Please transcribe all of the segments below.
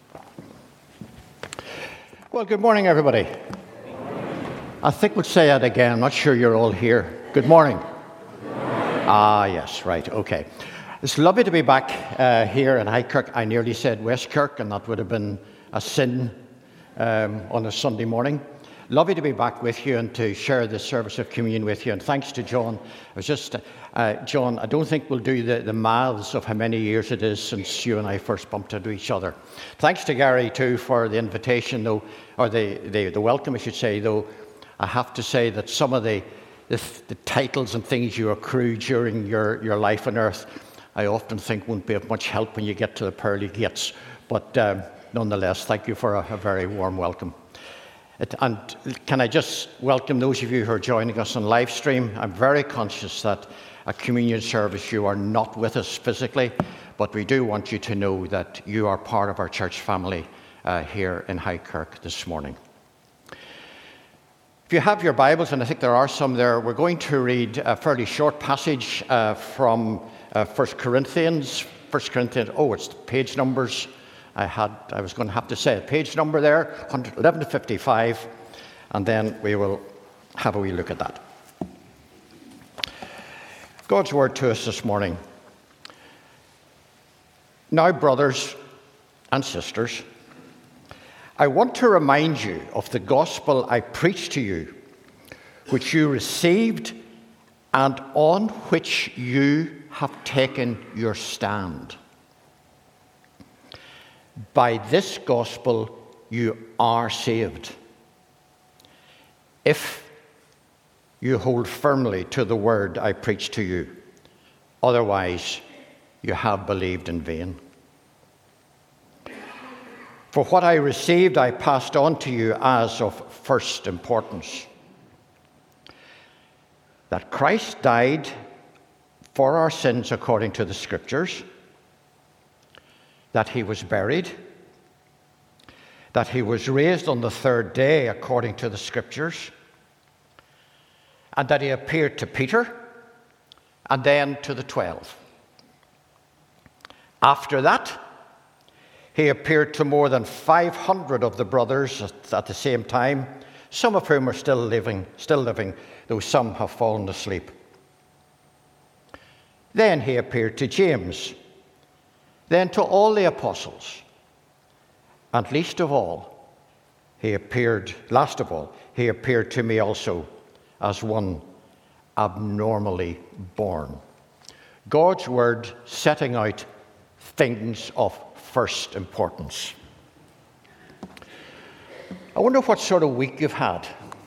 Well, good morning, everybody. I think we'll say that again. I'm not sure you're all here. Good morning. Yes, right, okay. It's lovely to be back here in Highkirk. I nearly said Westkirk, and that would have been a sin on a Sunday morning. Lovely to be back with you and to share this service of communion with you. And thanks to John. John, I don't think we'll do the maths of how many years it is since you and I first bumped into each other. Thanks to Gary, too, for the invitation, though, or the welcome, I should say, though. I have to say that some of the titles and things you accrue during your life on earth, I often think won't be of much help when you get to the pearly gates. But nonetheless, thank you for a very warm welcome. And can I just welcome those of you who are joining us on live stream? I'm very conscious that at communion service you are not with us physically, but we do want you to know that you are part of our church family here in Highkirk this morning. If you have your Bibles, and I think there are some there, we're going to read a fairly short passage from 1 Corinthians. 1 Corinthians, it's the page numbers. I was going to have to say a page number there, 11 to 55, and then we will have a wee look at that. God's word to us this morning. Now, brothers and sisters, I want to remind you of the gospel I preached to you, which you received and on which you have taken your stand. By this gospel you are saved, if you hold firmly to the word I preached to you. Otherwise, you have believed in vain. For what I received, I passed on to you as of first importance, that Christ died for our sins according to the Scriptures, that he was buried, that he was raised on the third day according to the Scriptures, and that he appeared to Peter and then to the 12. After that, he appeared to more than 500 of the brothers at the same time, some of whom are still living, though some have fallen asleep. Then he appeared to James, then to all the apostles, and last of all, he appeared to me also as one abnormally born. God's word setting out things of first importance. I wonder what sort of week you've had.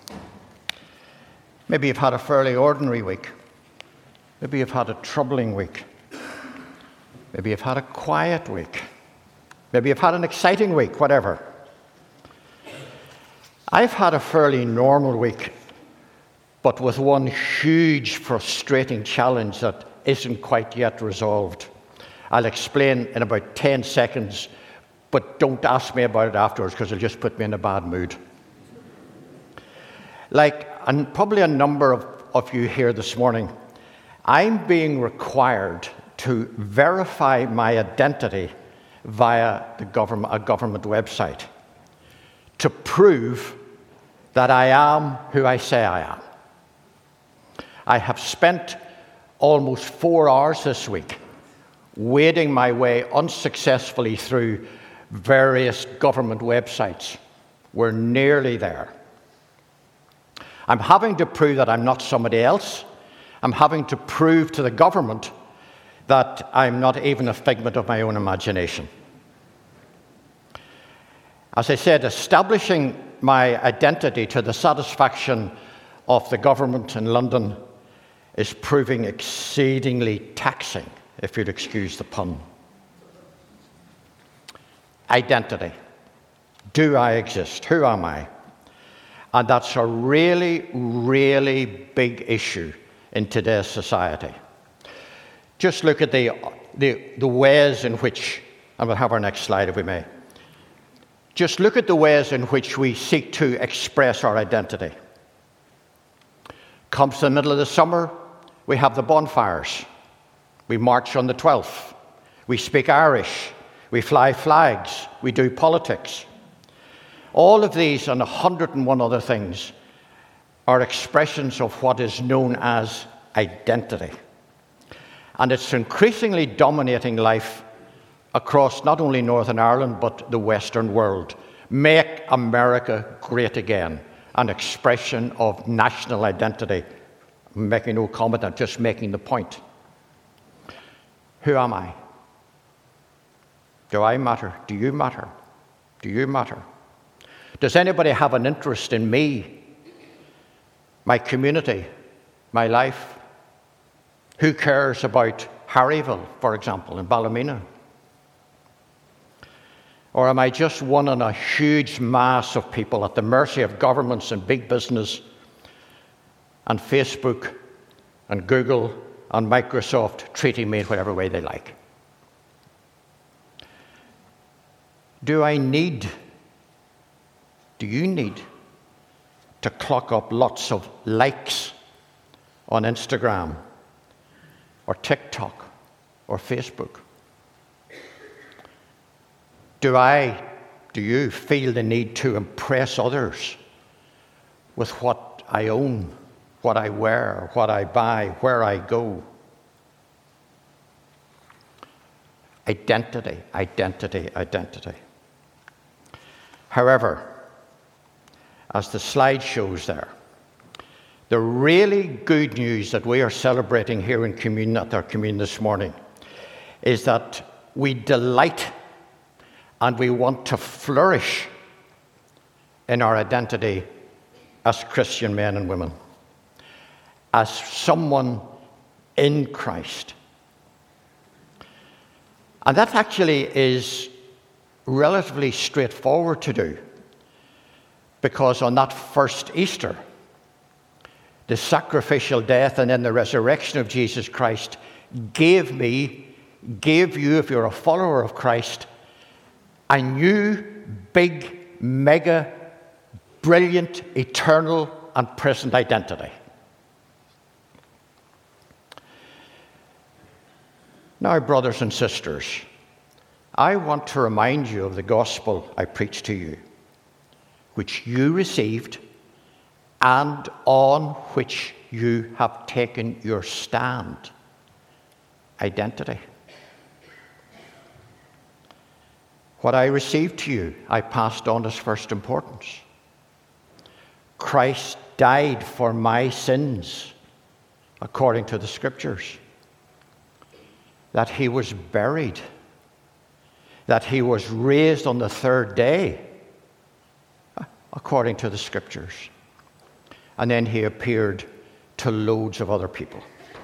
Maybe you've had a fairly ordinary week. Maybe you've had a troubling week. Maybe you've had a quiet week. Maybe you've had an exciting week, whatever. I've had a fairly normal week, but with one huge, frustrating challenge that isn't quite yet resolved. I'll explain in about 10 seconds, but don't ask me about it afterwards because it'll just put me in a bad mood. And probably a number of you here this morning, I'm being required to verify my identity via a government website to prove that I am who I say I am. I have spent almost 4 hours this week wading my way unsuccessfully through various government websites. We're nearly there. I'm having to prove that I'm not somebody else. I'm having to prove to the government that I'm not even a figment of my own imagination. As I said, establishing my identity to the satisfaction of the government in London is proving exceedingly taxing, if you'd excuse the pun. Identity. Do I exist? Who am I? And that's a really, really big issue in today's society. Just look at the ways in which, and we'll have our next slide if we may. Just look at the ways in which we seek to express our identity. Comes to the middle of the summer, we have the bonfires. We march on the 12th. We speak Irish. We fly flags. We do politics. All of these and 101 other things are expressions of what is known as identity. And it's increasingly dominating life across not only Northern Ireland, but the Western world. Make America great again, an expression of national identity. I'm making no comment, I'm just making the point. Who am I? Do I matter? Do you matter? Do you matter? Does anybody have an interest in me, my community, my life? Who cares about Harryville, for example, in Ballymena? Or am I just one in a huge mass of people at the mercy of governments and big business and Facebook and Google and Microsoft treating me in whatever way they like? Do you need to clock up lots of likes on Instagram or TikTok or Facebook? Do you feel the need to impress others with what I own, what I wear, what I buy, where I go? Identity, identity, identity. However, as the slide shows there, the really good news that we are celebrating here in communion, at our communion this morning, is that we delight and we want to flourish in our identity as Christian men and women, as someone in Christ. And that actually is relatively straightforward to do, because on that first Easter, the sacrificial death and then the resurrection of Jesus Christ gave you, if you're a follower of Christ, a new, big, mega, brilliant, eternal, and present identity. Now, brothers and sisters, I want to remind you of the gospel I preached to you, which you received and on which you have taken your stand. Identity. What I received to you, I passed on as first importance. Christ died for my sins, according to the Scriptures. That he was buried. That he was raised on the third day, according to the Scriptures. And then he appeared to loads of other people.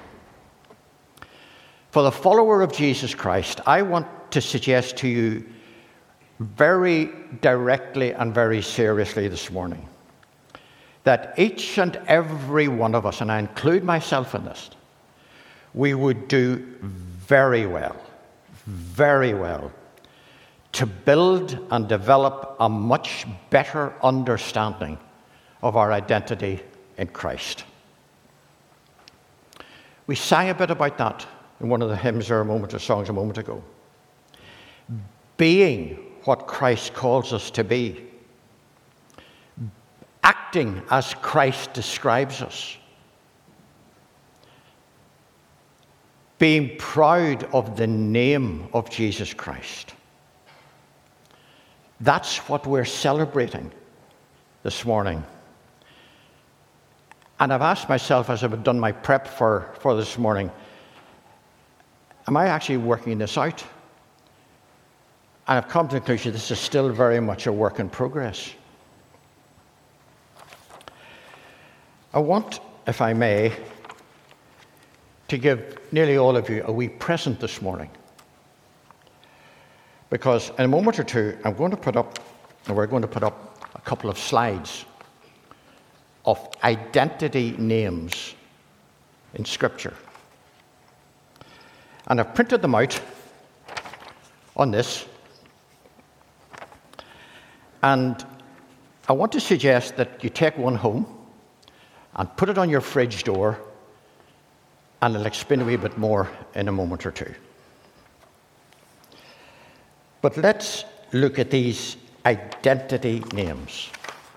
For the follower of Jesus Christ, I want to suggest to you very directly and very seriously this morning that each and every one of us, and I include myself in this, we would do very well to build and develop a much better understanding of our identity in Christ. We sang a bit about that in one of the hymns or songs a moment ago. Being what Christ calls us to be. Acting as Christ describes us. Being proud of the name of Jesus Christ. That's what we're celebrating this morning. And I've asked myself as I've done my prep for this morning, am I actually working this out? And I've come to the conclusion this is still very much a work in progress. I want, if I may, to give nearly all of you a wee present this morning. Because in a moment or two, we're going to put up a couple of slides of identity names in Scripture. And I've printed them out on this. And I want to suggest that you take one home and put it on your fridge door, and I'll explain a wee bit more in a moment or two. But let's look at these identity names.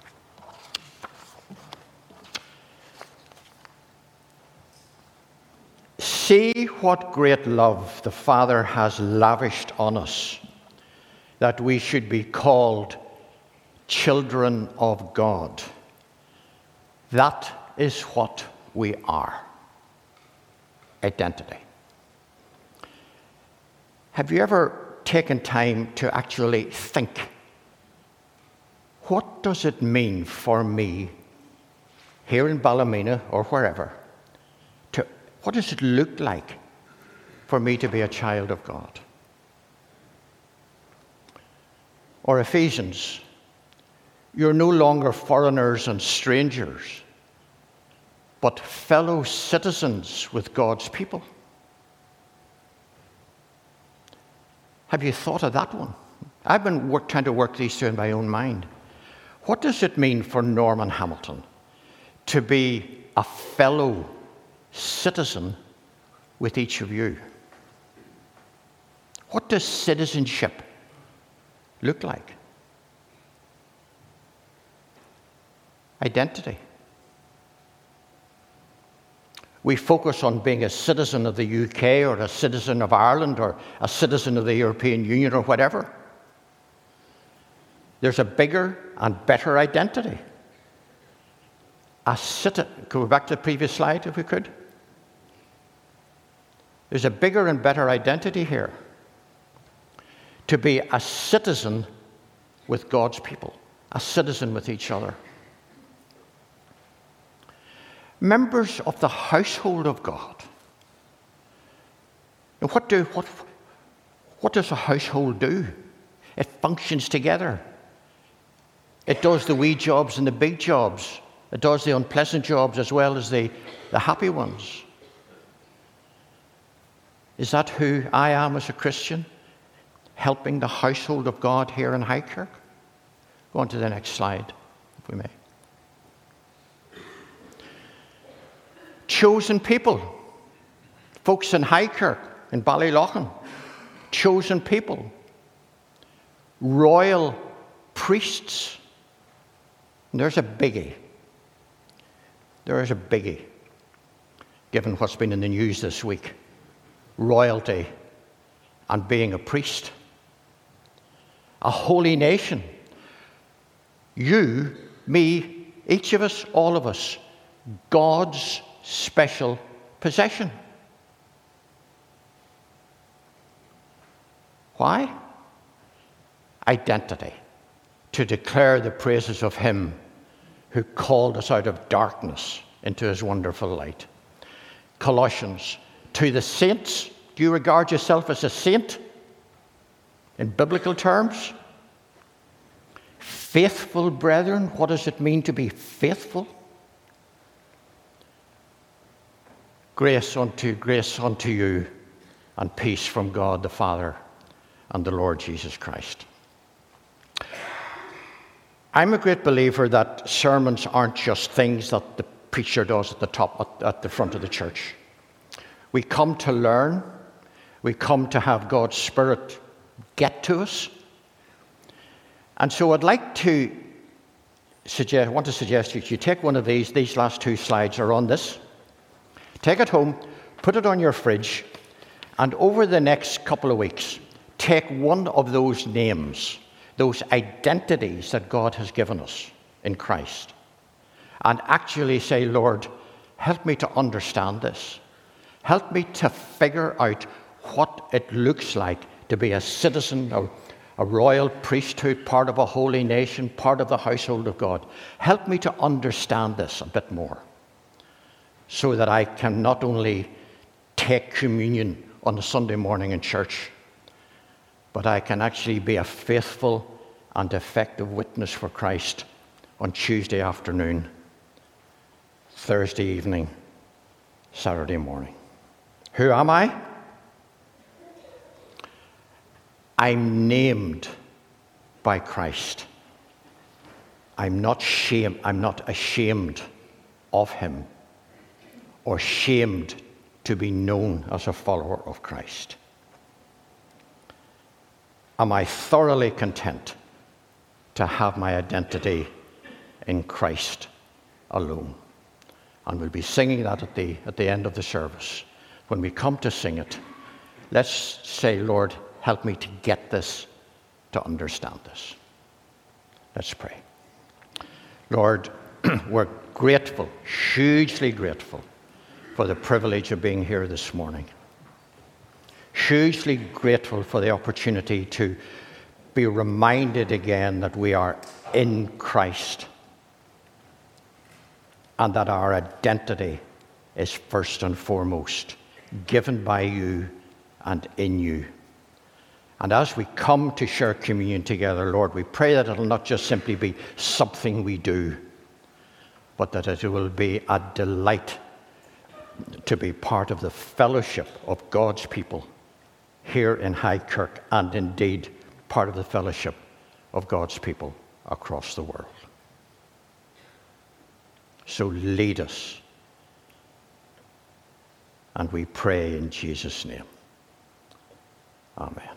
See what great love the Father has lavished on us, that we should be called children of God. That is what we are. Identity. Have you ever taken time to actually think, what does it mean for me here in Ballymena or wherever? What does it look like for me to be a child of God? Or Ephesians, you're no longer foreigners and strangers, but fellow citizens with God's people. Have you thought of that one? I've been trying to work these through in my own mind. What does it mean for Norman Hamilton to be a fellow citizen with each of you? What does citizenship look like? Identity. We focus on being a citizen of the UK or a citizen of Ireland or a citizen of the European Union or whatever. There's a bigger and better identity. Go back to the previous slide if we could. There's a bigger and better identity here. To be a citizen with God's people, a citizen with each other. Members of the household of God. And what does a household do? It functions together. It does the wee jobs and the big jobs. It does the unpleasant jobs as well as the happy ones. Is that who I am as a Christian? Helping the household of God here in Highkirk? Go on to the next slide, if we may. Chosen people. Folks in Highkirk, in Ballylochan. Chosen people. Royal priests. And there's a biggie. There is a biggie, given what's been in the news this week. Royalty and being a priest. A holy nation. You, me, each of us, all of us, God's special possession. Why? Identity. To declare the praises of Him who called us out of darkness into His wonderful light. Colossians, to the saints, do you regard yourself as a saint in biblical terms? Faithful brethren, what does it mean to be faithful? Grace unto you and peace from God the Father and the Lord Jesus Christ. I'm a great believer that sermons aren't just things that the preacher does at the front of the church. We come to learn. We come to have God's Spirit get to us. And so I'd like to suggest you take one of these last two slides are on this. Take it home, put it on your fridge, and over the next couple of weeks, take one of those names, those identities that God has given us in Christ, and actually say, Lord, help me to understand this. Help me to figure out what it looks like to be a citizen of a royal priesthood, part of a holy nation, part of the household of God. Help me to understand this a bit more so that I can not only take communion on a Sunday morning in church, but I can actually be a faithful and effective witness for Christ on Tuesday afternoon, Thursday evening, Saturday morning. Who am I? I'm named by Christ. I'm not ashamed of Him or shamed to be known as a follower of Christ. am I thoroughly content to have my identity in Christ alone? And we'll be singing that at the end of the service. When we come to sing it, let's say, Lord, help me to get this, to understand this. Let's pray. Lord, we're grateful, hugely grateful, for the privilege of being here this morning. Hugely grateful for the opportunity to be reminded again that we are in Christ and that our identity is first and foremost given by you and in you. And as we come to share communion together, Lord, we pray that it will not just simply be something we do, but that it will be a delight to be part of the fellowship of God's people here in Highkirk, and indeed part of the fellowship of God's people across the world. So lead us, and we pray in Jesus' name. Amen.